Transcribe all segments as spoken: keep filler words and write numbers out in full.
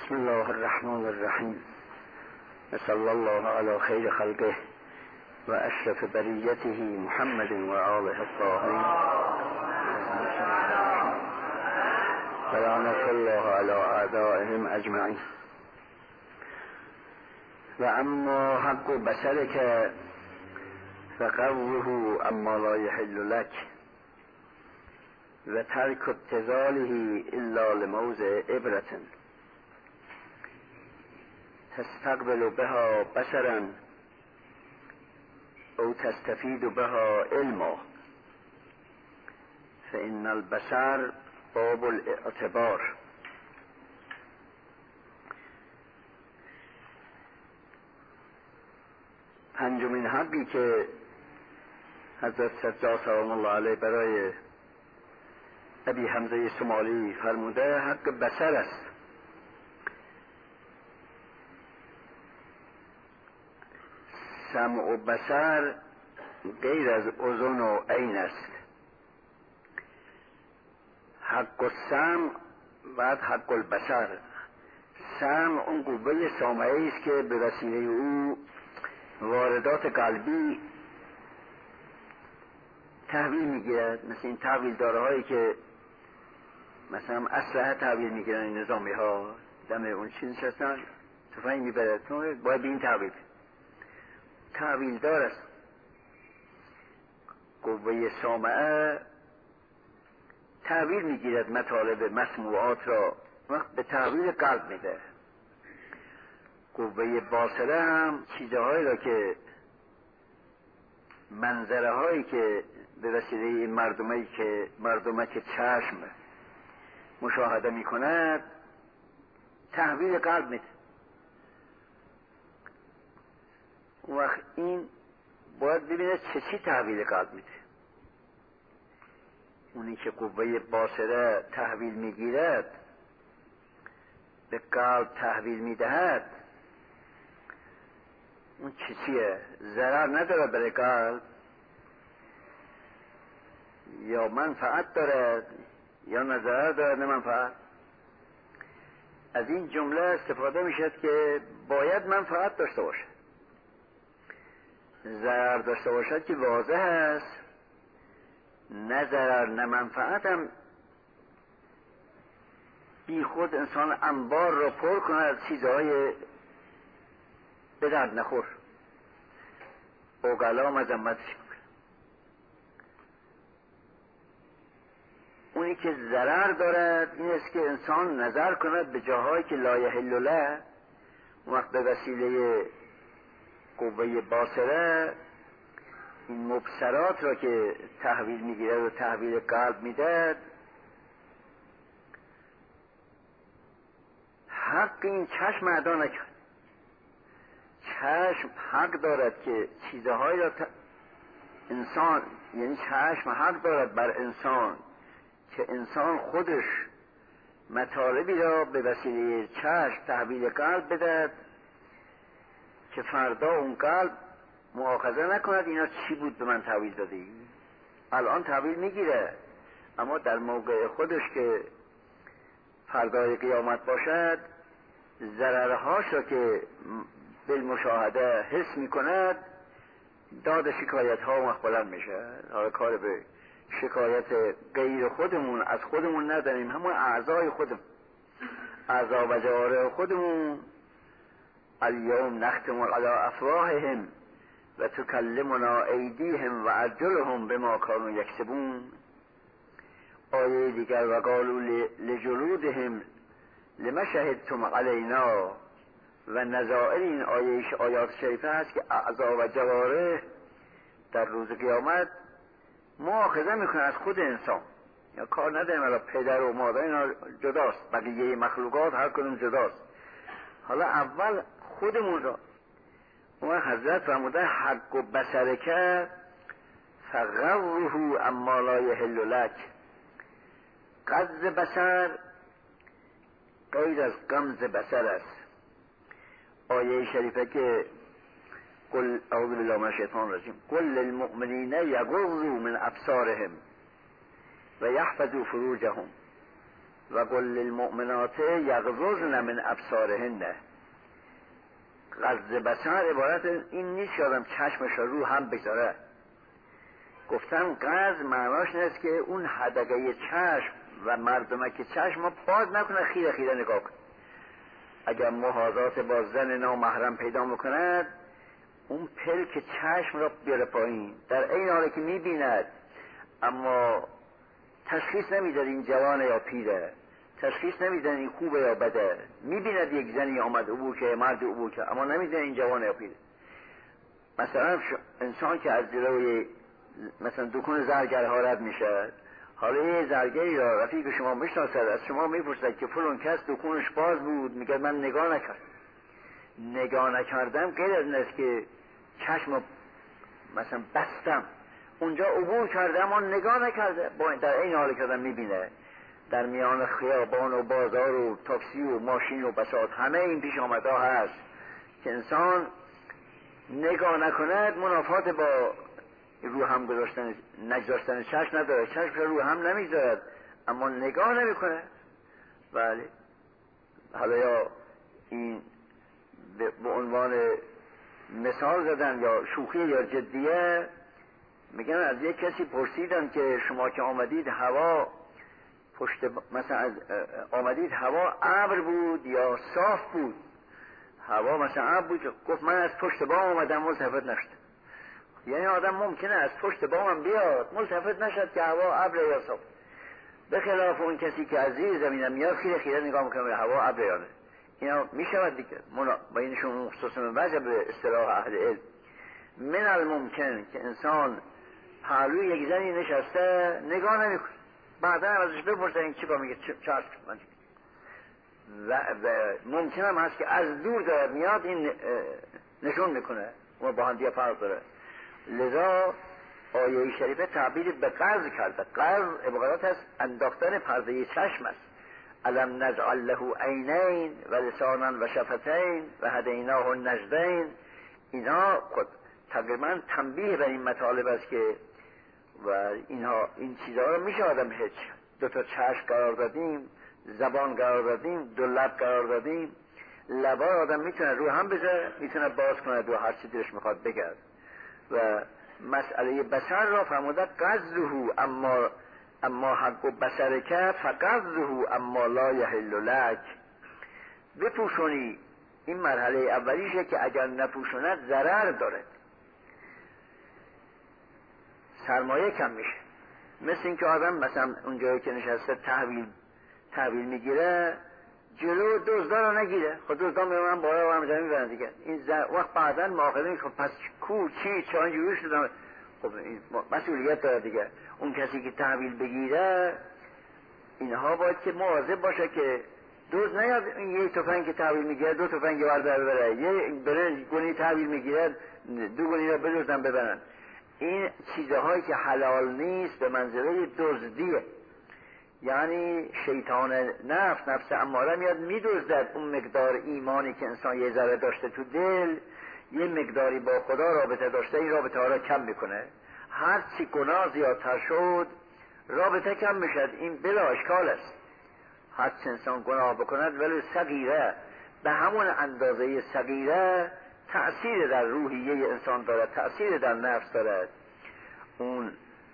بسم الله الرحمن الرحیم و صلی الله علی خیر خلقه و اشرف بریته محمد و آله الطاهرین و لعنت الله علی اعدائهم اجمعین. و اما حق بصرک فقوه اما لا یحل لک و ترک ابتذاله الا لموضع عبرة تستقبل بها بصرا او تستفید بها علما فإن البصر باب الاعتبار. پنجمین حقی که حضرت سجاد سلام الله علیه برای ابی حمزه سمالی فرموده حق بصر است. سمع و بصر غیر از اذن و عین است. حق السمع بعد حق البصر. سمع اون قوه سامعی است که به وسیله او واردات قلبی تحویل میگیرد، مثل این تحویل داره هایی که مثلا اسلحه تحویل میگیرن این نظامی ها، دم اون چی نشستن تفنگ میبرد، باید به این تحویل تحویل دار است. قوه سامعه تحویل میگیرد مطالب مسموعات را، وقت به تحویل قلب میده. قوه باصره هم چیزهایی را که منظره هایی که به وسیله مردمی که مردمه که چشم مشاهده می کند تحویل قلب میده. وقت این باید ببینه چه چی تحویل قلب میده. اونی که قوه باصره تحویل میگیرد به قلب تحویل میدهد، اون چی چیه؟ ضرر نداره برای قلب یا منفعت دارد یا نه ضرر دارد نه منفعت؟ از این جمله استفاده میشد که باید منفعت داشته باشد. ضرر داشته باشد که واضح است، نه ضرر نه منفعت هم بی خود انسان انبار را پر کند از چیزهای به درد نخور. اوغلا مذمتش میکنه. اونی که ضرر دارد این است که انسان نظر کند به جاهایی که لا یحل له، وقت به وسیله قوه باصره این مبصرات را که تحویل میگیرد و تحویل قلب میدهد، حق این چشم ادا نکرد. چشم حق دارد که چیزهایی را ت... انسان یعنی چشم حق دارد بر انسان که انسان خودش مطالبی را به وسیله چشم تحویل قلب بدهد که فردا اون قلب مؤاخذه نکند اینا چی بود به من تحویل دادی. الان تحویل میگیره، اما در موقع خودش که فردای قیامت باشد ضررهاش را که بالمشاهده حس میکند داد شکایت ها و مخبلن میشه. حالا کار به شکایت غیر خودمون از خودمون نداریم، همون اعضای خودمون، اعضا و جوارح خودمون. الیوم نختم علی افواههم و تکلمنا ایدیهم و ارجلهم بما کانوا یکسبون. آیه دیگر و قالوا لجلودهم لما شهدتم علینا و نظائر این آیه آیات شریفه هست که اعضا و جوارح در روز قیامت مؤاخذه میکنه از خود انسان. یا کار نداریم الان پدر و مادر اینا جداست، بقیه مخلوقات هر کدوم جداست. حالا اول خودمون را. اون حضرت فرموده حق و بصرک فغوه اما لا یحل لک. غض بصر غیر از غمز بصر است. آیه شریفه که قل اعوذ بالله من الشیطان الرجیم قل للمؤمنین یغضوا من ابصارهم و یحفظوا فروجهم و قل للمؤمنات یغضضن من ابصارهن. غض بصر عبارت این نیست که آدم چشمش رو هم بگذاره. گفتن غض معناش نیست که اون حدقه چشم و مردمک چشم ما باز نکنه، خیره خیره نگاه کنه. اگر محاذات با زن نامحرم پیدا میکند، اون پلک چشم را بیاره پایین، در این حالی که میبیند اما تشخیص نمیداد این جوانه یا پیره، تشخیص نمیدن این خوبه یا بده. میبیند یک زنی آمد عبور که مرد عبور که، اما نمیدن این جوانه یا پیره. مثلا انسان که از جلوی مثلا دکون زرگرها رد میشه، حالا یه زرگری را رفیق شما میشناسد، از شما میپرسد که فلان کس دکونش باز بود، میگه من نگاه نکرد. نگاه نکردم غیر از این است که چشم مثلا بستم، اونجا عبور کرده اما نگاه نکرده، با در این حال که آدم میبینه در میان خیابان و بازار و تاکسی و ماشین و بساط همه این پیش آمده هست که انسان نگاه نکند، منافات با رو هم گذاشتن نگذاشتن چشم نداره. چشم رو هم نمیگذارد اما نگاه نمیکنه. بله، حالا یا این به عنوان مثال زدن یا شوخی یا جدیه، میگن از یک کسی پرسیدن که شما که آمدید هوا پشت ب... مثلا از آمدید هوا ابر بود یا صاف بود؟ هوا مثلا ابر بود. گفت من از پشت بام آمدم ملتفت نشدم. یعنی آدم ممکنه از پشت بامم بیاد ملتفت نشد که هوا ابر یا صاف، به خلاف اون کسی که از زیر زمینم میاد خیره خیره نگاه میکنه به هوا ابر یا نه. اینا میشود دیگه منا... بینشون خصوصا وجه به اصطلاح اهل علم من الممکن که انسان پهلوی یک زنی نشسته نگاه نمیکنه، بعدا ازش بپرسه این چی با میگه چشم من و, و ممکن هم هست که از دور داره میاد این نشون میکنه و با هم دیگه فرق داره. لذا آیه شریفه تعبیر به قرض کرده. قرض عبارت از انداختن پرده چشم است. الم نجعل له عینین و لسانا و شفتین و هدیناه النجدین. اینا تقریبا تنبیه به این مطالب است که و اینها این چیزها رو میشه آدم هیچ دو تا چشم قرار دادیم، زبان قرار دادیم، دو لب قرار دادیم. لبا آدم میتونه رو هم بذاره، میتونه باز کنه دو هر چی دلش میخواد بگرد. و مسئله بصر را فرموده قذله اما اما حق و بصرک فقذله اما لا یحل لک. بپوشونی، این مرحله اولیشه که اگر نپوشوند ضرر داره، سرمایه کم میشه. مثل این که آدم مثلا اونجایی که نشسته تحویل تحویل میگیره جلو دزدا رو نگیره، خود دزدا میرن بالا و همجا میبرن دیگه. این زر... وقت بعدا ماخذه خب پس کو چی چه اینجوری شده، خب این مسئولیت داره دیگه. اون کسی که تحویل بگیره اینها باید که مواظب باشه که دوز نیاد این یک تفنگ که تحویل میگیره دو تفنگ بردار بره، یه بره گونی تحویل میگیره دو گونی رو بدوزن ببرن. این چیزهایی که حلال نیست به منزله دزدیه. یعنی شیطان نفس نفس اماره میاد میدزدد اون مقدار ایمانی که انسان یه ذره داشته تو دل، یه مقداری با خدا رابطه داشته، این رابطه ها را کم میکنه. هر چی گناه زیادتر شد رابطه کم میشد، این بلا اشکال است. هر چی انسان گناه بکند ولی صغیره به همون اندازه صغیره تأثیر در روحیه انسان دارد، تأثیر در نفس دارد. اون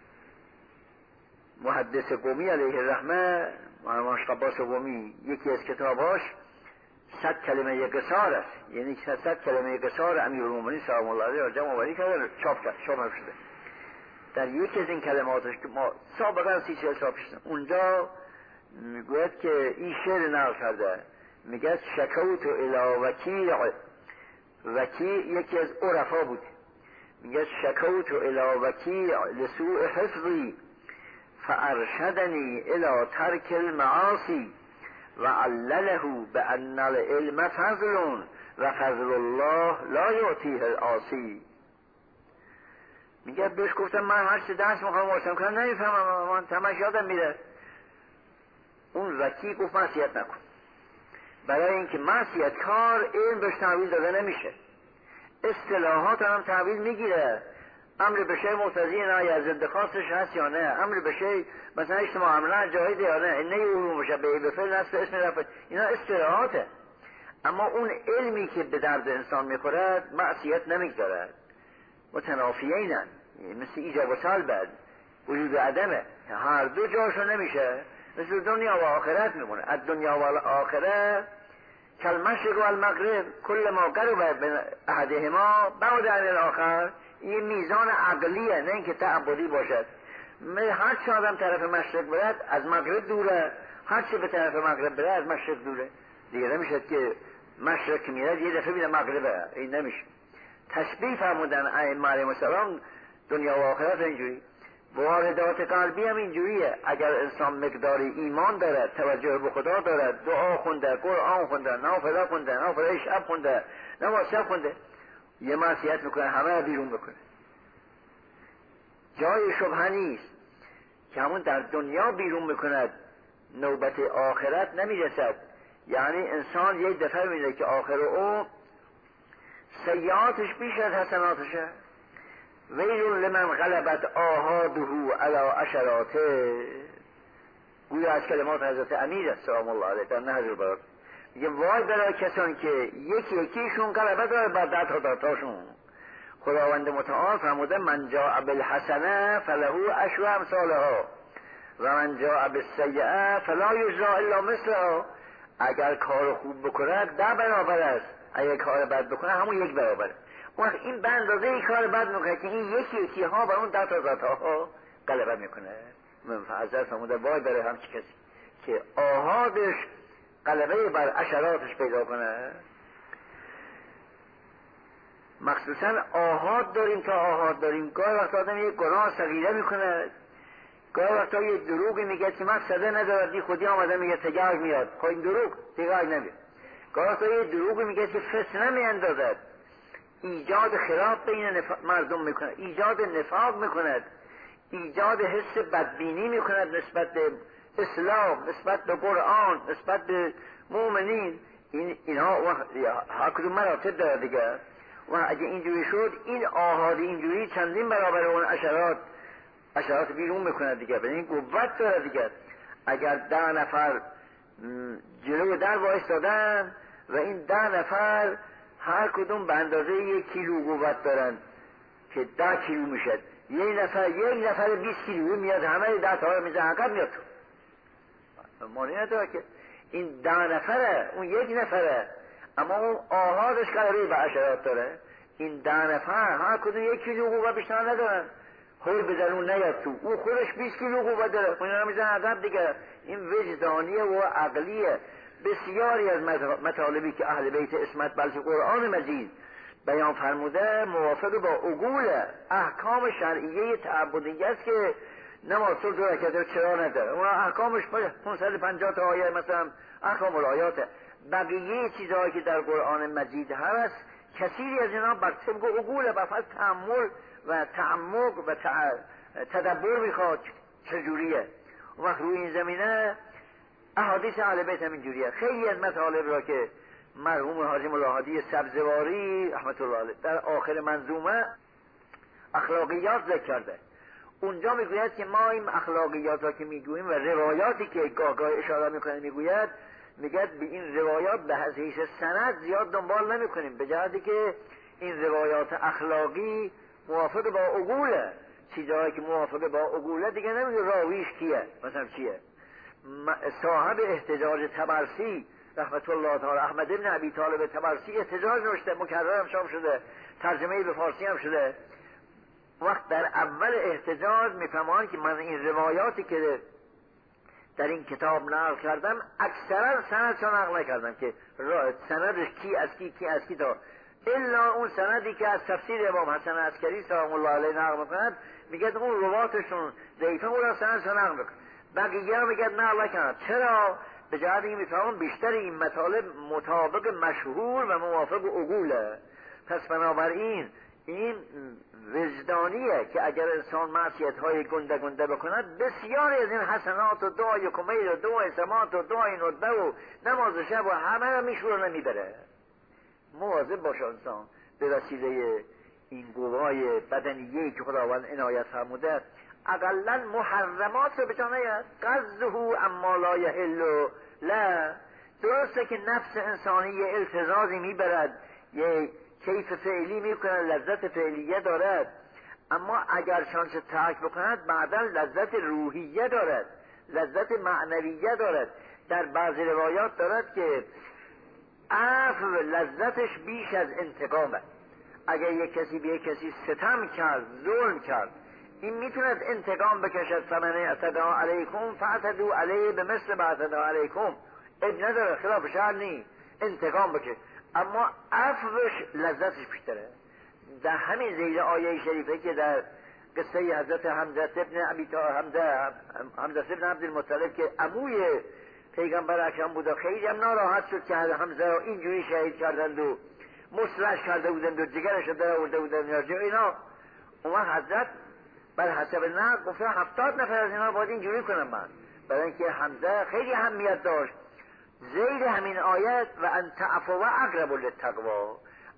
محدث قومی علیه الرحمه، محمد قباس قومی، یکی از کتاباش صد کلمه قصار است، یعنی صد کلمه قصار امیرالمومنین سلام الله علیه را جمع آوری کرده، چاپ کرد، چاپ شده. در یکی از این کلماتش که ما سابقا سی چهل سال پیش اونجا میگوید که این شعر نقل کرده، میگه شکوت الی وکیع، وکیع یکی از عرفا بود، میگه شکوت الی وکیع لسوء حفظی فارشدنی الی ترک المعاصی و علله بان العلم فضل و فضل الله لا یعطیه العاصی. میگه بهش گفتم من هر چه درس میخوام واسم کنم نمیفهمم، من تماش یادم میره. اون وکیع گفت معصیت نکن، برای اینکه معصیت کار علم بهش تحویل داده نمیشه. اصطلاحات هم تحویل میگیره امر به شی مقتضی نهی از ضد خاصش هست یا نه؟ امر به شی مثلا اجتماع عملا جاهده یا نه؟ نه علوم مشبهه به فعل نصب اسم رفع، اینا اصطلاحاته. اما اون علمی که به درد انسان میخورد معصیت نمیگذارد، متنافیینن، مثل ایجاب و سلب، وجود و عدمه، هر دو جاشو نمیشه، مثل دنیا و آخرت میمونه. از دنیا و آخرت کل مشرق و المغرب کل ما قرب به احدهما بعد عن الاخر. این میزان عقلیه، نه اینکه تعبدی باشد. هر چه آدم طرف مشرق برد از مغرب دوره، هر چه به طرف مغرب برد از مشرق دوره. دیگه نمیشه که مشرق که میرد یه دفعه بیده مغربه، این نمیشه. تشبیه فرمودن ائمه علیهم السلام دنیا و آخرت اینجوری. واردات قلبی هم اینجوریه. اگر انسان مقداری ایمان دارد، توجه به خدا دارد، دعا خونده، قرآن خونده، نافله خونده، نافله شب خونده، نماز شب خونده، یه معصیت میکنه همه رو بیرون بکنه. جای شبهه نیست که همون در دنیا بیرون میکند، نوبت آخرت نمیرسد. یعنی انسان یک دفعه میده که آخر او سیئاتش بیش از حسناتشه. ویل لمن غلبت آحاده علی عشراته، گویا از کلمات حضرت امیر سلام الله علیه در نهج البلاغه میگه وای برای کسان که یکی یکیشون غلبه داره بر ده تا داتاشون. خداوند متعال فرموده من جاء بالحسنه فله عشر امثالها و من جاء بالسیئه فلا یجزی الا مثلها. اگر کار خوب بکنه ده برابر است، اگر کار بد بکنه همون یک برابره. وقت این به اندازه این کار بد میکنه که این یکی یکی ها بر اون ده تا ذات ها غلبه میکنه. من فعزت فرموده وای برای همچی کسی که آحادش غلبه بر عشراتش پیدا کنه. مخصوصا آحاد داریم تا آحاد داریم. گاهی وقت آدم یک گناه صغیره میکنه، گاهی وقتا یک دروغی میگه که مقصده ندارد، بی خودی آمده میگه تجارت میاد، خب این دروغ تجارت نمیاد. گاهی وقتا یک دروغی میگه که فتنه میاندازد، ایجاد خلاف بین نف... مردم میکند، ایجاد نفاق میکند، ایجاد حس بدبینی میکند نسبت به اسلام، نسبت به قرآن، نسبت به مؤمنین. این اینها هر کدوم مراتب داره دیگه. و اگه اینجوری شد این آحاد اینجوری چندین برابر اون عشرات عشرات بیرون میکنه دیگه، به این قوت داره دیگه. اگر ده نفر جلو در وایستادن و این ده نفر هر کدوم به اندازه یک کیلو قوت دارن که ده کیلو میشد، یک نفر یک نفر بیست کیلو میاد، همه ده تا رو میزه عقب میاد تو. مانی نداره که این ده نفره اون یک نفره، اما اون آهادش قلبی به عشرات داره. این ده نفر هر کدوم یک کیلو قوت بیشتر ندارن، خور بزنون نیاد تو، او خودش بیست کیلو قوت داره، خب اینا رو میزن عقب دیگه. این وجدانیه و عقلیه. بسیاری از مطالبی که اهل بیت اسمت بلکه قرآن مجید بیان فرموده موافق با عقول احکام شرعیه تعبدی است که نماز صبح دو رکعت چرا نداره. اون احکامش پانصد و پنجاه تا آیه مثلا احکام الآیات. بقیه چیزهایی که در قرآن مجید هست کثیری از اینا بر طبق عقول و فقط تأمل و تعمق و تدبر میخواد چجوریه. و وقت روی این زمینه احادیث اهل بیت هم اینجوریه. خیلی از مطالب را که مرحوم حاجی ملاحدی سبزواری رحمت الله علیه در آخر منظومه اخلاقیات ذکر کرده، اونجا میگوید که ما این اخلاقیات را که میگوییم و روایاتی که گاه گاه اشاره میکنه میگوید میگد به این روایات به حیث سند زیاد دنبال نمیکنیم، به جهتی که این روایات اخلاقی موافق با عقوله. چیزهایی که موافق با عقوله دیگه نمیگه راویش کیه، مثلا چیه. صاحب احتجاج طبرسی رحمت الله تعالی احمد بن ابی طالب طبرسی احتجاج نوشته، مکرر هم شام شده، ترجمه به فارسی هم شده. وقت در اول احتجاج میفهمان که من این روایاتی که در این کتاب نقل کردم اکثرا سندشان نقل نکردم که سندش کی از کی کی از کی تا الا اون سندی که از تفسیر امام حسن عسکری سلام الله علیه نقل میکند، میگه اون رواتشون ضعیفه، اون سندشون نقل میکند. بقیه میگه نقل نکرد. چرا؟ به جهت اینکه میفهمم بیشتر این مطالب مطابق مشهور و موافق عقوله. پس بنابراین این وجدانیه که اگر انسان معصیت های گنده گنده بکند بسیاری از این حسنات و دعای کمیل و دعای سمات و دعای ندبه و نماز شب و همه را میشور نمیبره. مواظب باشه انسان به وسیله این قوای بدنیه‌ای که خداوند عنایت فرموده اقلا محرمات رو به جا نیاد. قصده اما لا یحل لا. درسته که نفس انسانی یه التزازی میبرد، یه کیف فعلی میکنه، لذت فعلیه دارد، اما اگر شانش ترک بکند بعدا لذت روحیه دارد، لذت معنویه دارد. در بعضی روایات دارد که عفو لذتش بیش از انتقامه. اگر یک کسی به یک کسی ستم کرد، ظلم کرد، این میتوند انتقام بکشد. فمن اعتدی علیکم فاعتدوا علیه بمثل ما اعتدی علیکم. اب نداره، خلاف شرع نی، انتقام بکشه. اما عفوش لذتش بیشتره. در همین زیر آیه شریفه که در قصه حضرت حمزه ابن ابی طالب، حمزه حمزه ابن عبدالمطلب که عموی پیغمبر اکرم بود، خیلی هم ناراحت شد که حمزه رو اینجوری شهید کردند و مسلش کرده بودند و جگرش رو در آورده بودند اینا. اون وقت حضرت بر حسب نه گفته هفتاد نفر از اینا باید اینجوری کنم من، برای اینکه حمزه خیلی اهمیت داشت. زیر همین آیت و ان تعفو و اقرب للتقوا،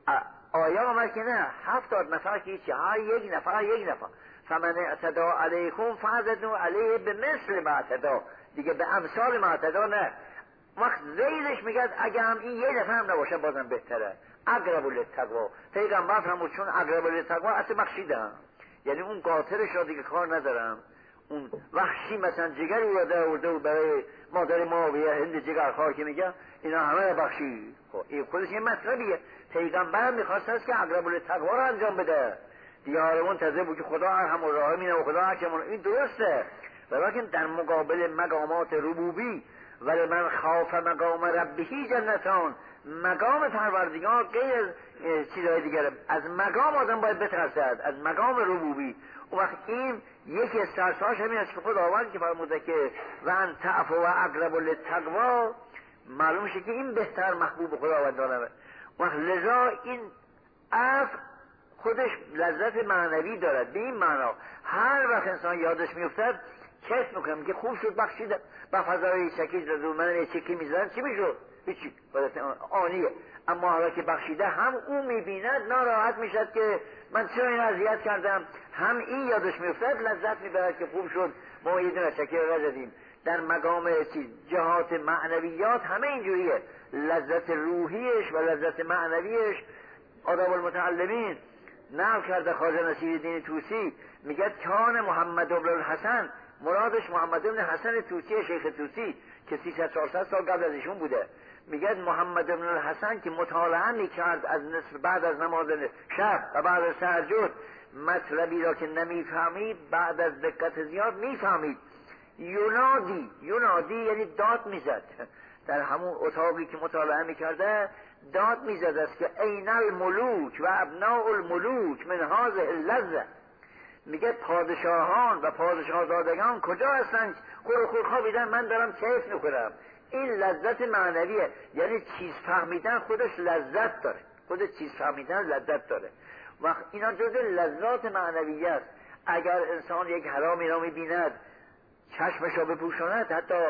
آیه آمد که نه هفتاد نفر که هیچی، هر یک نفر یک نفر. فمن اعتدی علیکم فاعتدوا علیه بمثل ما اعتدی، دیگه به امثال ما اعتدی نه. وقت زیرش میگه اگه هم این یه نفر هم نباشه بازم بهتره. اقرب للتقوا، پیغمبر فرمود چون اقرب للتقوا اصلا بخشیدم، یعنی اون قاتلش را دیگه کار ندارم. اون وحشی مثلا جگری رو در آورده و برای مادر معاویه هند جگرخوار که میگه اینا همه بخشی. خب این خودش یه مطلبیه. پیغمبر میخواست است که اقرب للتقوا رو انجام بده. دیار منتظر بود که خدا ارحم الراحمین و خدا حکم. این درسته، ولیکن در مقابل مقامات ربوبی ولی من خاف مقام ربهی جنتان، مقام پروردگار غیر چیزهای دیگره. از مقام آدم باید بترسد، از مقام ربوبی. اون وقت این یکی از ترساش همین است که خداوند که فرموده که و ان تعفو و اقرب للتقوا، معلوم شه که این بهتر محبوب خداوندانه. وقت لذا این عفو خودش لذت معنوی دارد. به این معنا هر وقت انسان یادش میفتد کس میکنم که خوب شد بخشیدم، با فضای شکیز رزو من یه چکی میزدن چی میشد؟ هیچی، آنیه. اما حالا که بخشیده هم اون میبیند ناراحت میشد که من چرا این اذیت کردم، هم این یادش میفتد لذت میبرد که خوب شد ما یه دونه چکی رو نزدیم. در مقام چیز جهات معنویات همه اینجوریه، لذت روحیش و لذت معنویش. آداب المتعلمین نقل کرده خواجه نصیرالدین طوسی، میگه کان محمد بن الحسن، مرادش محمد بن حسن طوسی شیخ طوسی که سیصد چهارصد سال قبل از ایشون بوده. میگه محمد بن الحسن که مطالعه میکرد از نصف بعد از نماز شب و بعد از تهجد، مطلبی را که نمیفهمید بعد از دقت زیاد میفهمید. یونادی، یونادی یعنی داد میزد، در همون اتاقی که مطالعه میکرده داد میزد است که این الملوک و ابناء الملوک من هذه اللذه. میگه پادشاهان و پادشاهزادگان کجا هستن؟ خور خور خوابیدن، من دارم کیف میکنم. این لذت معنویه، یعنی چیز فهمیدن خودش لذت داره، خودش چیز فهمیدن لذت داره. وقت اینا جز لذات معنویه است. اگر انسان یک حرامی را میبیند چشمش را بپوشاند، حتی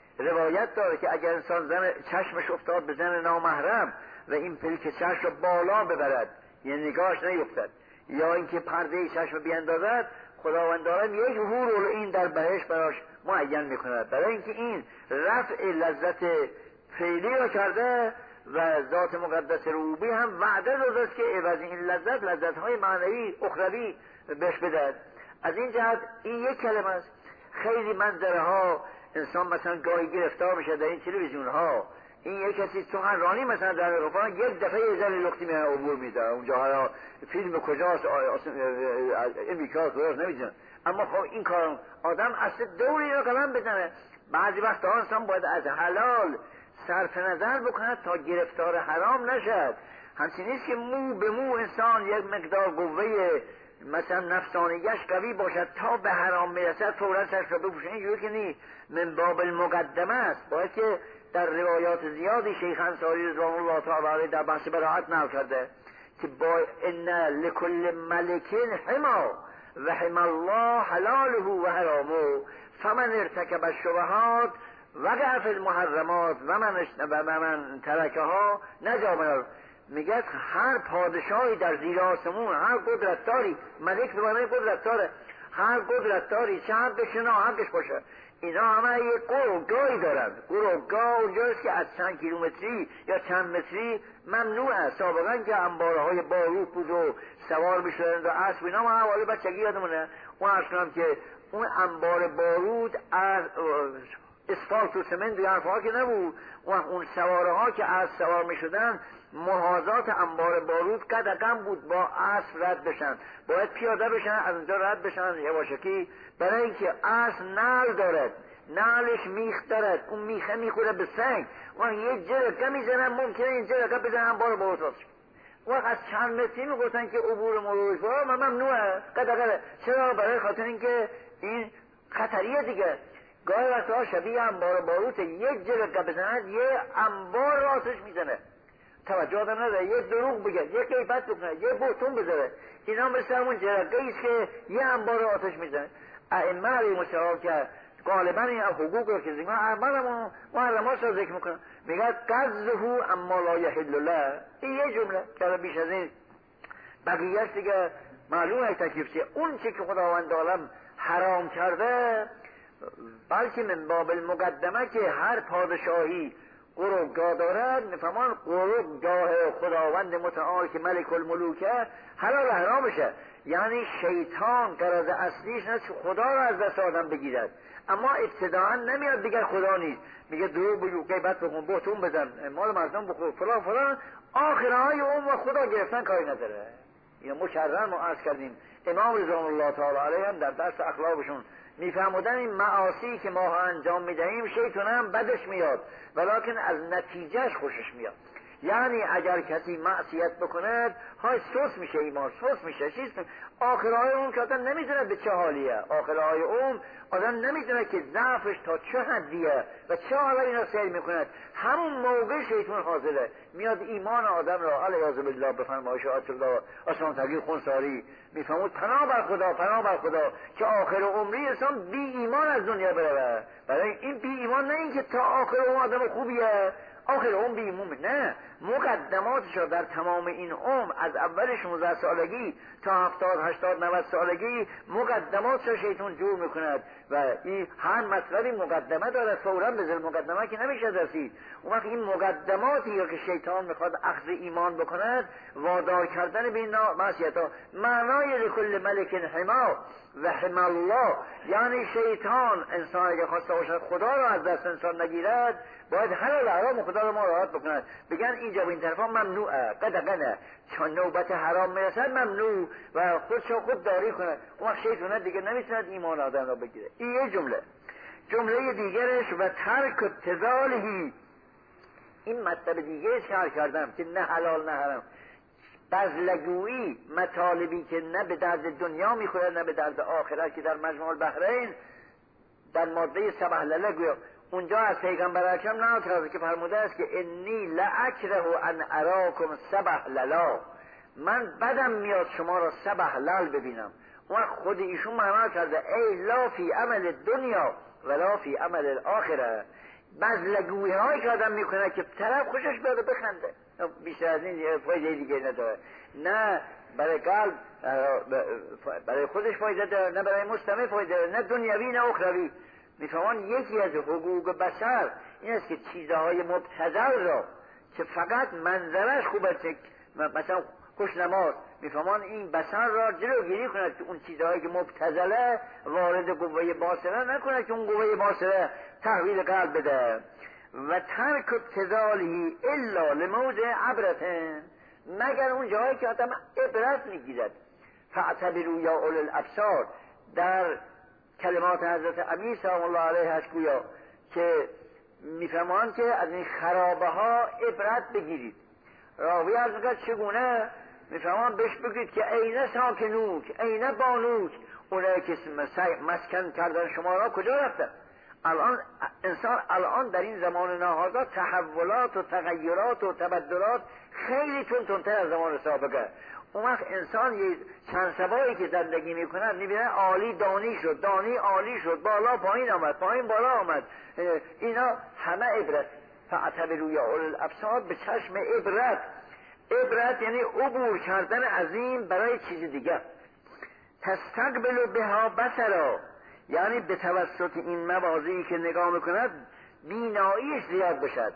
روایت داره که اگر انسان زن چشمش افتاد به زن نامحرم و این پلک چشم را بالا ببرد یعنی نگاهش نیفتد، یا اینکه پرده چشم بیاندازد، خداوند دارم یک حور این در بهشت براش معین میکند، برای اینکه این رفع لذت فعلی را کرده و ذات مقدس ربوبی هم وعده داده است که عوض این لذت لذت های معنوی اخروی بهش بدهد. از این جهت این یک کلمه است. خیلی منظره ها انسان مثلا گاهی گرفتار میشه در این تلویزیون ها، این یک کسی سخنرانی مثلا در اروپا یک دفعه یه ذره لختی میاد عبور میده، اونجا ها فیلم کجاست امریکا کجاست نمیدونم. اما خب این کار آدم اصلا دوری رو قلم بزنه. بعضی وقت انسان باید از حلال صرف نظر بکند تا گرفتار حرام نشد. همچنین نیست که مو به مو انسان یک مقدار قوه مثلا نفسانیش قوی باشد تا به حرام میرسد فوراً سرش را بپوشه، اینجوری که نیست. من باب المقدمه است. باید که در روایات زیادی شیخ انصاری رضوان الله تعالی علیه در بحث براءت نقل کرده که با ان لکل ملک حما و حما الله حلاله و حرامه فمن ارتکب الشبهات وقع فی المحرمات و من و من ترکها نجا من. میگه هر پادشاهی در زیر آسمون، هر قدرتداری، ملک به معنی قدرتداره، هر قدرتداری چه حقش نه حقش باشه، اینا همه یک گروگاهی دارن. گروگاه اونجاست که از چند کیلومتری یا چند متری ممنوعه. سابقا که انباره های بارود بود و سوار میشدن و اسب اینا، ما حوالی بچگی یادمونه اون اصلا که اون انبار بارود از اسفالت و سمنت و حرفها که نبود، اون سواره ها که از سوار میشدن محاذات انبار بارود قدقم بود با اسب رد بشن، باید پیاده بشن از اونجا رد بشن یواشکی، برای اینکه اسب نعل دارد، نعلش میخ دارد، اون میخه میخوره به سنگ، اون یه جرقه میزنن ممکنه این جرقه بزنن انبار بارود راست. وقت از چند متری میگفتن که عبور مرورش با ممنوعه قدقه. چرا؟ برای خاطر اینکه این خطریه دیگه. گاهی وقتا شبیه انبار باروت یک جرقه بزنن یه انبار راسش میزنه، توجه آدم نداره، یه دروغ بگه، یه غیبت بکنه، یه بوتون بذاره، اینا مثل همون جرقه ایست که یه انبار رو آتش میزنه. ائمه علیهم السلام که غالبا این حقوق رو که زیما احمد محرمات رو ذکر میکنن، میگه قذفوا اما لا یحل له. این یه جمله که بیش از این بقیه‌اش دیگه معلومه تکلیف چیه. اون چی که خداوند عالم حرام کرده، بلکه من باب المقدمه که هر پادشاهی قربگاه دارد، میفهمان قربگاه خداوند متعال که ملک الملوکه حلال حرامشه. یعنی شیطان غرض اصلیش نه خدا رو از دست آدم بگیرد، اما ابتداعا نمیاد بگه خدا نیست، میگه دروغ بگو، غیبت بکن، بهتون بزن، مال مردم بخور، فلان فلان، آخرهای اون و خدا گرفتن کاری نداره. اینو مکرر ما عرض کردیم. امام رضوان الله تعالی علیه هم در درس اخلاقشون میفهمودن این معاصی که ما انجام میدهیم شیطان هم بدش میاد، ولیکن از نتیجهش خوشش میاد. یعنی اگر کسی معصیت بکند های سوس میشه، ایمان سوس میشه، چیز آخرهای اون که آدم نمیدونه به چه حالیه، آخرهای اون آدم نمیدونه که ضعفش تا چه حدیه و چه حالا اینا سیر میکند. همون موقع شیطان حاضره میاد ایمان آدم را علیاذ بالله به فرمایش آیت الله آسمان تقی خونساری میفهمود پناه بر خدا، پناه بر خدا که آخر عمری انسان بی ایمان از دنیا بره. برای این بی ایمان نه اینکه تا آخر اون آدم خوبیه، آخر اون بیمومه، نه، مقدماتش در تمام این عمر از اول شانزده سالگی تا هفتاد هشتاد نود سالگی مقدماتش شیطان جور میکند و این هر مطلبی مقدمه دارد، فوراً به ذل مقدمه که نمیشه رسید. اون وقت این مقدماتی که شیطان میخواد اخذ ایمان بکند، وادار کردن به این معصیت ها، معنای لکل ملک حما و حما الله، یعنی شیطان انسان اگه خواسته باشد خدا را از دست انسان نگیرد، باید حلال حرام خدا رو ما راحت بکند. بگن اینجا به این طرفا ممنوعه، قدقنه، چون نوبت حرام میرسد ممنوع و خودشو خود داری کند، اون وقت شیطان دیگه نمیتوند ایمان آدم را بگیره. این یه جمله. جمله دیگرش و ترک ابتذالهی، این مطلب دیگرش کار کردم که نه حلال نه حرام، بزلگویی، مطالبی که نه به درد دنیا میخوره نه به درد آخرت، که در مجموع البحرین در ماده سبح لله گویا اونجا از پیغمبر اکرم نقل که فرموده است که انی لاکره ان اراکم سبح للا، من بدم میاد شما را سبح لل ببینم. اون خود ایشون معنا کرده ای لا فی عمل دنیا ولا فی عمل الاخره، بزلگویی هایی که آدم میکنه که طرف خوشش بیاد بخنده، بیشتر از این فایده دیگه نداره، نه برای قلب برای خودش فایده داره، نه برای مستمع فایده داره، نه دنیوی نه اخروی. میفهمان یکی از حقوق بشر این است که چیزهای مبتذل را که فقط منظرش خوبه، مثلا خوشنماز، میفهمان این بشر را جلوگیری کند که اون چیزهایی که مبتذله وارد قوه باصره نکند که اون قوه باصره تحویل قلب بده. و ترک ابتذالی الا لموضع عبرته، مگر اون جایی که آدم عبرت میگیرد. فاعتبروا یا اولی الابصار، در کلمات حضرت امیر سلام الله علیه هست گویا که میفهمان که از این خرابه ها عبرت بگیرید. راوی از میگه چگونه؟ میفهمان بهش بگید که اینه ساکنوک، اینه بانوک، اونایی که مسکن کردن شما را کجا رفتن؟ الان انسان الان در این زمان ناهازا تحولات و تغییرات و تبدلات خیلی تون تونتر از زمان سابقه. اون وقت انسان یه چند سبایی که زندگی میکنن میبینه عالی دانی شد، دانی عالی شد، بالا پایین آمد، پایین بالا آمد، اینا همه عبرت. فاعتبروا یا اولی الابصار، به چشم عبرت. عبرت یعنی عبور کردن از این برای چیز دیگر. تستقبل بها بصرا، یعنی به توسط این مواضعی که نگاه میکند بیناییش زیاد بشد.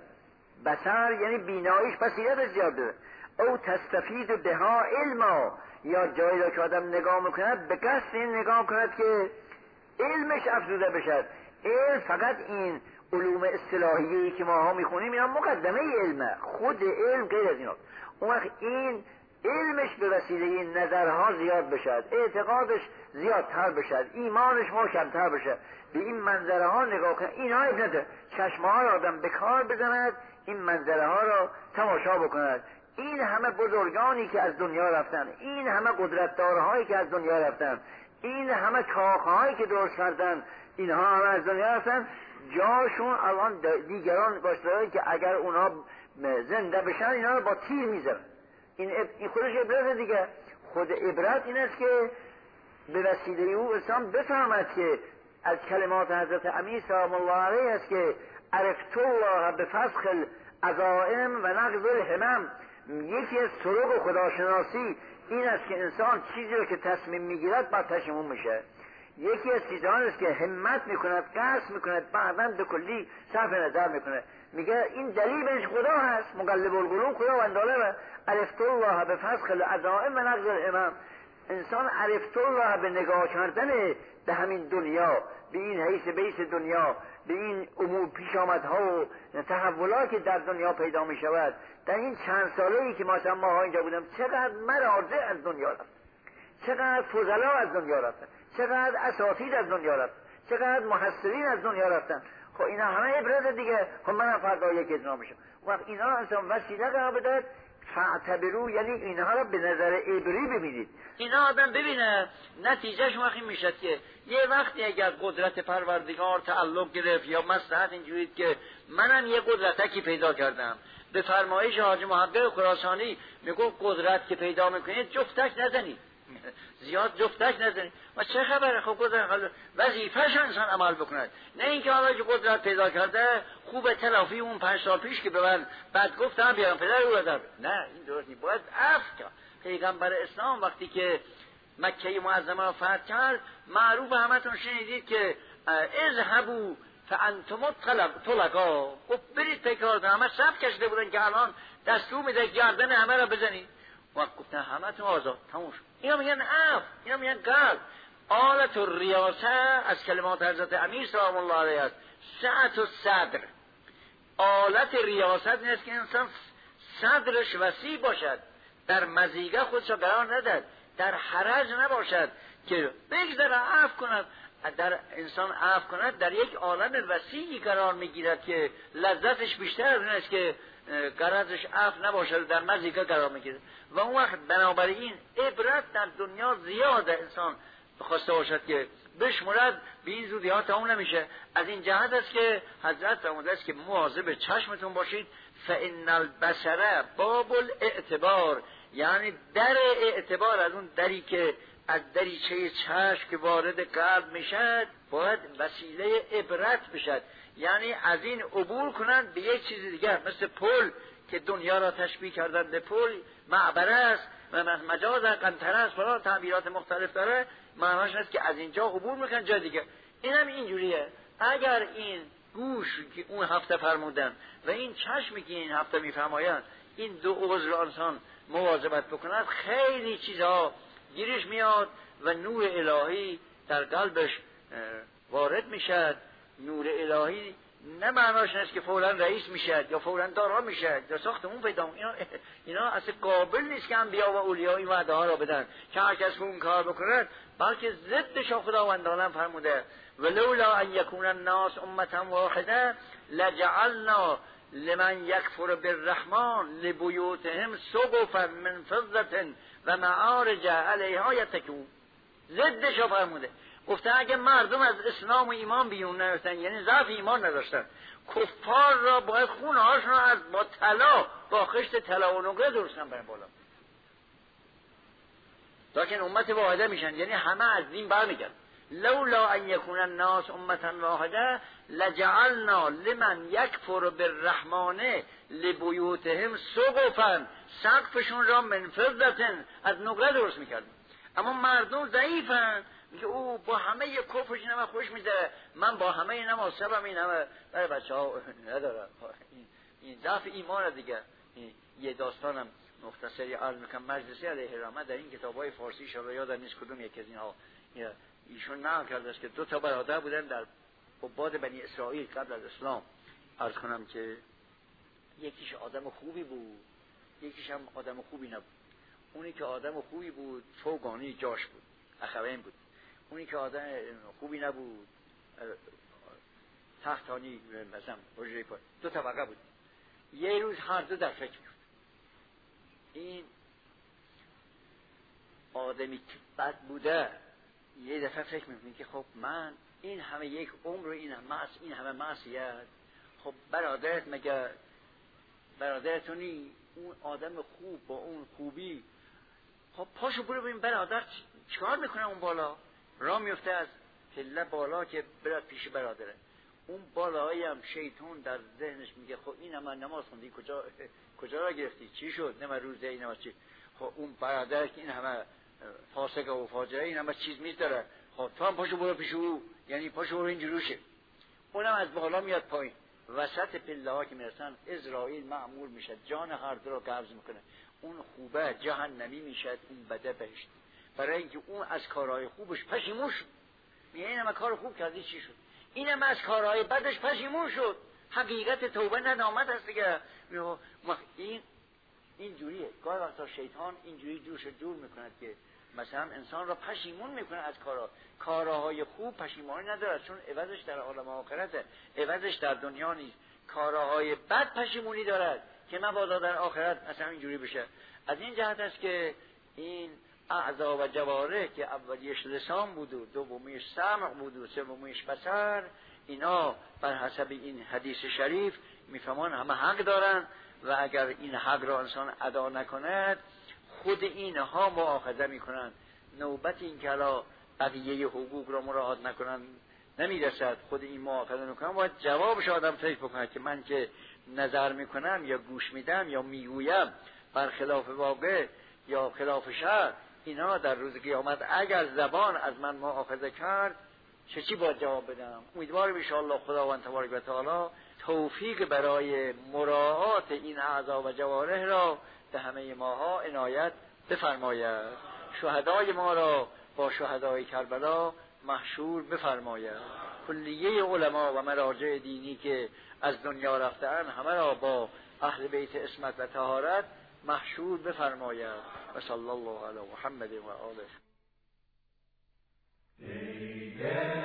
بصر یعنی بیناییش، بصیرتش زیاد بشد. او تستفید بها علما، یا جایی را که آدم نگاه میکند به قصد این نگاه کند که علمش افزوده بشد. علم فقط این علوم اصطلاحیه‌ای که ماها میخونیم اینا مقدمه علمه، خود علم غیر از اینا. اون وقت این علمش به وسیله این نظرها زیاد بشد، اعتقادش زیادتر بشد، ایمانش محکمتر بشد، به این منظره ها نگاه کنه. اینا ابنده چشمه ها را آدم به کار بزند، این منظره ها را تماشا بکند. این همه بزرگانی که از دنیا رفتن، این همه قدرتدارهایی که از دنیا رفتن، این همه کاخهایی که درست کردن، اینها همه از دنیا رفتن. جاشون الان دیگران باشدارایی که اگر اونا زنده بشن اینا رو با تیر میزنن. این, این خودش عبرت دیگه. خود عبرت این است که به وسیله او انسان بفهمد که از کلمات حضرت امیر سلام الله علیه است که عرفت الله به فسخ العزائم و نقض الهمم. یکی از طرق خداشناسی این است که انسان چیزی رو که تصمیم میگیرد بعد پشیمون میشه. یکی از چیزان است که همت میکند، قصد میکند، بعداً به کلی صرف نظر میکنه. میگه این دلیلش خدا هست، مقلب القلوب خداوندانه. عرفت الله به فسخ العزائم و نقض الهمم. انسان عرفت الله به نگاه کردن به همین دنیا، به این حیث بیس دنیا، به این امور پیش آمدها و تحولاتی که در دنیا پیدا می شود. در این چند ساله ای که مثلا ما اینجا بودم چقدر مراجع از دنیا رفت، چقدر فضلا از دنیا رفتن، چقدر اساتید از دنیا رفتن، چقدر محصلین از دنیا رفتن. خب اینا همه عبرت دیگه. خب من فردا یک اجرا میشم. وقت اینا انسان وسیله قرار بدهد فاعتبروا، یعنی اینها را به نظر عبری ببینید. اینا آدم ببینه نتیجهش وقتی میشد که یه وقتی اگر قدرت پروردگار تعلق گرفت یا مصلحت اینجوری که منم یه قدرتکی پیدا کردم، به فرمایش حاج محقق خراسانی میگه قدرت که پیدا میکنید جفتک نزنید، زیاد جفتک نزنید. و چه خبره؟ خب قدرت وظیفه‌ش انسان عمل بکند، نه اینکه حالا که قدرت پیدا کرده خوب تلافی اون پنج سال پیش که به من بعد گفتم بیام پدر او را. نه این درست نیست. باید عفو کرد. پیغمبر اسلام وقتی که مکه معظمه را فتح کرد، معروف همتون شنیدید که اذهبوا فانتم طلقا، خب برید پیکار. همه صف کشیده بودن که الان دستور میده گردن همه را بزنید. وقت گفتن همتون آزاد، تموم شد. اینا میگن عفو، اینا میگن قلب. آلت الریاسه از کلمات حضرت امیر سلام الله علیه است سعت الصدر. آلت ریاست این است که انسان صدرش وسیع باشد، در مزیگه خودش قرار ندهد، در حرج نباشد که بگذره عفو کند. در انسان عفو کند در یک عالم وسیعی قرار میگیرد که لذتش بیشتر از این است که غرضش عفو نباشد، در مزیگه قرار میگیرد. و اون وقت بنابراین عبرت در دنیا زیاده انسان خواسته باشد که بشمرد به این زودی ها تمام نمیشه. از این جهت است که حضرت فرموده است که مواظب چشمتون باشید. فان البصر باب الاعتبار، یعنی در اعتبار، از اون دری که از دریچه چشم که وارد قلب میشد باید وسیله عبرت بشد، یعنی از این عبور کنند به یک چیز دیگر. مثل پل که دنیا را تشبیه کردن به پل، معبره است و مجاز قنطره است، فلان تعبیرات مختلف داره. معناش است که از اینجا عبور میکنن جای دیگه. این هم اینجوریه. اگر این گوش که اون هفته فرمودن و این چشمی که این هفته میفرمایند این دو عضو انسان مواظبت بکنند، خیلی چیزها گیرش میاد و نور الهی در قلبش وارد میشد. نور الهی نه معناش است که فوراً رئیس میشد یا فوراً دارا میشد یا ساختمون پیدا میشه. اینا اینا اصلا قابل نیست که انبیا و اولیاء این وعده ها را بدن که هر کس اون کار بکنه، بلکه ضدش خداوندان فرموده ولولا ان یکون الناس امه واحده لجعلنا لمن یکفر بالرحمن لبیوتهم سقفا من فضة و معارج علیها یتکئون. ضدش فرموده. گفته اگه مردم از اسلام و ایمان بیرون نرفتن، یعنی ضعف ایمان نداشتن، کفار را باید خونه هاشون را از با طلا، با خشت طلا و نقره درست کنن برن بالا، تا که امت واحده میشن، یعنی همه از دین برمیگردن. لولا ان یکون الناس امة واحده لجعلنا لمن یکفر بالرحمن لبیوتهم سقفا، سقفشون را من فضة از نقره درست میکردیم. اما مردم ضعیفن، میگه او با همه کفرش اینم خوش میده، من با همه اینم آسبم، این همه برای بچه ها ندارم. این ضعف ایمان دیگه. یه داستانم مختصری عرض میکنم. مجلسی علیه رحمت در این کتابای فارسی شما یادم نیست کدوم یک از اینها ایشون نقل کرده است که دو تا برادر بودن در عباد بنی اسرائیل قبل از اسلام. عرض کنم که یکیش آدم خوبی بود، یکیش هم آدم خوبی نبود. اونی که آدم خوبی بود چوگانی جاش بود، اخوین بود. اونی که آدم خوبی نبود تختانی مثلا حجره پای. دو طبقه بود. یه روز هر دو در فکر بود. این آدمی که بد بوده یه دفعه فکر میکنه که خب من این همه یک عمر و این همه این همه معصیت، خب برادرت مگه برادرتونی اون آدم خوب با اون خوبی، خب پاشو برو ببین برادر چیکار میکنه اون بالا. راه میفته از پله بالا که برات پیش برادره. اون بالایی هم شیطان در ذهنش میگه خب این همه نماز خوندی کجا کجا را گرفتی، چی شد، نمه روزه این همه چی، خب اون برادر که این همه فاسق و فاجره این همه چیز میذاره، خب تو هم پاشو برو پیش او، یعنی پاشو برو این جلوشه. اونم از بالا میاد پایین. وسط پله ها که میرسن اسرائیل معمول میشه، جان هر دو رو قبض میکنه. اون خوبه جهنمی میشه، اون بده بهشت. برای اینکه اون از کارهای خوبش پشیمون شد. میگه این همه کار خوب کردی چی شد، این همه از کارهای بدش پشیمون شد. حقیقت توبه ندامت هست دیگه. این این جوریه. گاهی وقتا شیطان اینجوری جوش جور میکند که مثلا انسان را پشیمون میکنه از کارها. کارهای خوب پشیمانی ندارد، چون عوضش در عالم آخرته، عوضش در دنیا نیست. کارهای بد پشیمونی دارد که مبادا در آخرت مثلا اینجوری بشه. از این جهت است که این اعضا و جواره که اولیش لسان بود و دومیش سمع بود و سومیش بصر، اینا بر حسب این حدیث شریف میفهمان همه حق دارن و اگر این حق را انسان ادا نکند خود اینها مؤاخذه میکنن. نوبت این که الان بقیه حقوق را مراعات نکنن نمیرسد، خود این مؤاخذه میکنن. باید جوابش آدم فکر بکنه که من که نظر میکنم یا گوش میدم یا میگویم بر خلاف واقع یا خلاف شرع، اینا در روز قیامت اگر زبان از من مؤاخذه کرد چه چی باید جواب بدم؟ امیدوارم ان شاء الله خداوند تبارک و تعالی توفیق برای مراعات این اعضا و جوارح را به همه ماها عنایت بفرماید. شهدای ما را با شهدای کربلا محشور بفرماید. کلیه علما و مراجع دینی که از دنیا رفتن همه را با اهل بیت عصمت و طهارت محشور بفرماید. و صلی الله علی محمد و آله.